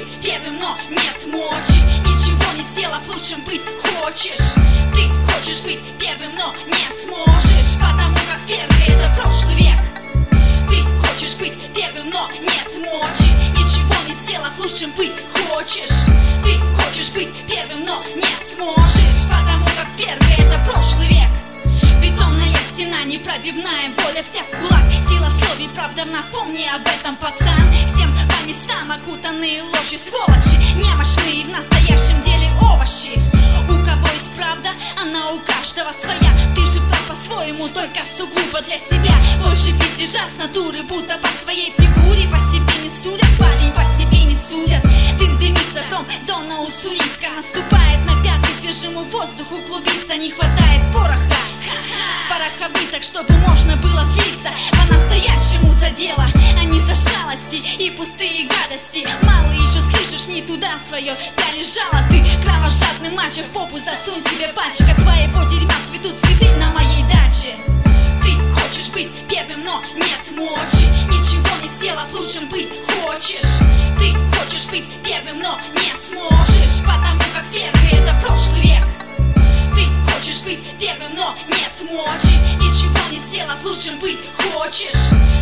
быть первым, но нет мочи. Ничего не сделав, лучшим быть хочешь. Ты хочешь быть первым, но не сможешь, потому как первый — это прошлый век. Ты хочешь быть первым, но нет мочи. Ничего не сделав, лучшим быть хочешь. Ты хочешь быть первым, но не сможешь, потому как первый — это прошлый век. Бетонная стена, непробивная воля, вся в кулак. Сила в слове, правда в нас, помни об этом, пацан. Всем по местам окутанные ложью сволочи, немощные в настоящем деле овощи. У кого есть правда, она у каждого своя. Ты же прав по-своему, только сугубо для себя. Больше пиздежа с натуры, будто по своей фигуре. По себе не судят, парень, по себе не судят. Дым дымится, зона уссурийска наступает на пятки, свежему воздуху клубиться не хватает пороха в пороховницах, чтобы можно было злиться по-настоящему за дело, а не за шалости и пустые гадости. Мало еще слышишь, не туда свое пялишь жало. Ты кровожадный мачо, в попу засунь себе пальчик. От твоего дерьма цветут цветы на моей даче. Ты хочешь быть первым, но нет мочи. Ничего не сделав, лучшим быть хочешь. Ты хочешь быть первым, но не сможешь, потому как первый — это прошлый век. Ты хочешь быть первым, но нет мочи. Ничего не сделав, лучшим быть хочешь.